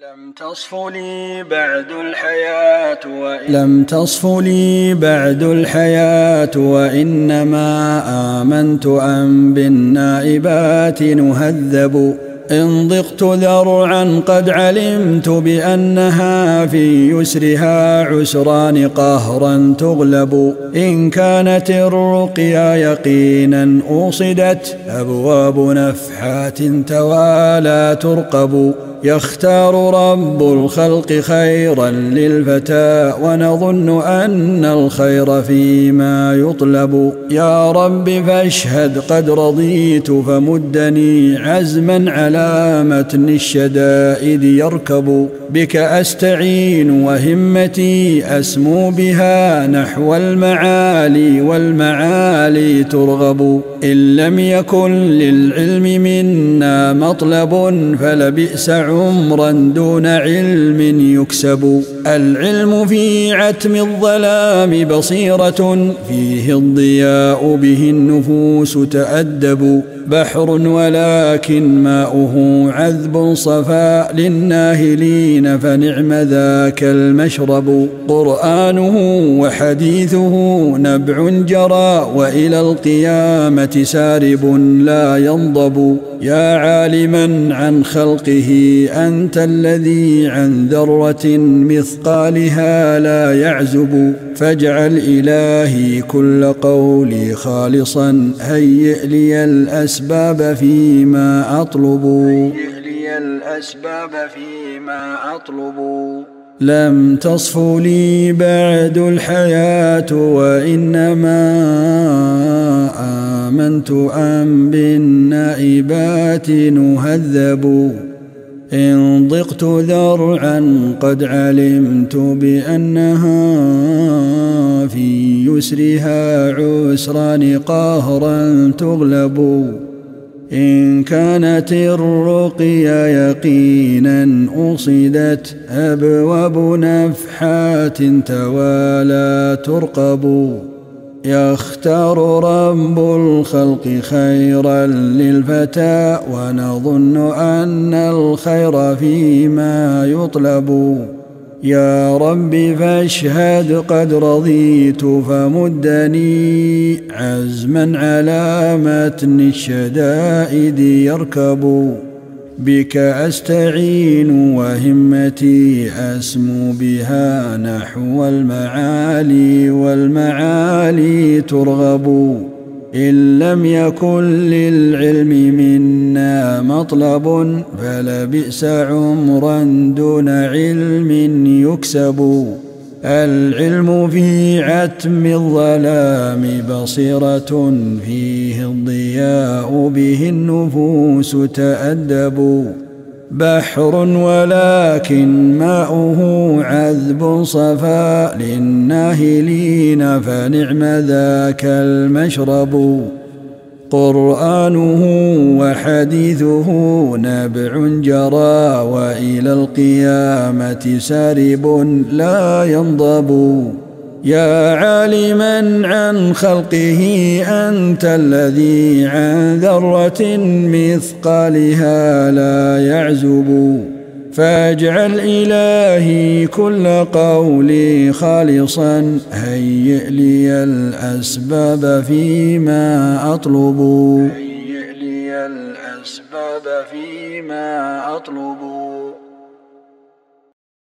لم تصف لي بعد الحياة وإنما آمنت أن بالنائبات نهذب. إن ضقت ذرعا قد علمت بأنها في يسرها عسران قهرا تغلب. إن كانت الرقيا يقينا أوصدت أبواب نفحات توالى ترقب. يختار رب الخلق خيرا للفتى ونظن أن الخير فيما يطلب. يا رب فاشهد قد رضيت فمدني عزما على متن الشدائد يركب. بك أستعين وهمتي أسمو بها نحو المعالي والمعالي ترغب. إن لم يكن للعلم منا مطلب فلبئس عمرا دون علم يكسب. العلم في عتم الظلام بصيرة فيه الضياء به النفوس تأدب. بحر ولكن ماؤه عذب صفاء للناهلين فنعم ذاك المشرب. قرآنه وحديثه نبع جرى وإلى القيامة سارب لا ينضب. يا عالما عن خلقه أنت الذي عن ذرة مثقالها لا يعزب. فاجعل إلهي كل قولي خالصا هيئ لي الأسباب فيما أطلب. لم تصف لي بعد الحياة وإنما آمنت أن بالنائبات نهذب. إن ضقت ذرعا قد علمت بأنها في يسرها عسران قهرا تغلب. إن كانت الرقيا يقينا أوصدت أبواب نفحات توالى ترقب. يختار رب الخلق خيرا للفتى ونظن أن الخير فيما يطلب. يا رب فاشهد قد رضيت فمدني عزما على متن الشدائد يركب. بك أستعين وهمتي أسمو بها نحو المعالي والمعالي ترغب. إن لم يكن للعلم منا مطلب فلبئس عمرا دون علم يكسب. العلم في عتم الظلام بصيرة فيه الضياء به النفوس تأدب. بحر ولكن ماؤه عذب صفاء للناهلين فنعم ذاك المشرب. قرآنه وحديثه نبع جرى وإلى القيامة سارب لا ينضب. يا عالما عن خلقه أنت الذي عن ذرة مثقالها لا يعزب. فاجعل إلهي كل قولي خالصا هيئ لي الأسباب فيما أطلب.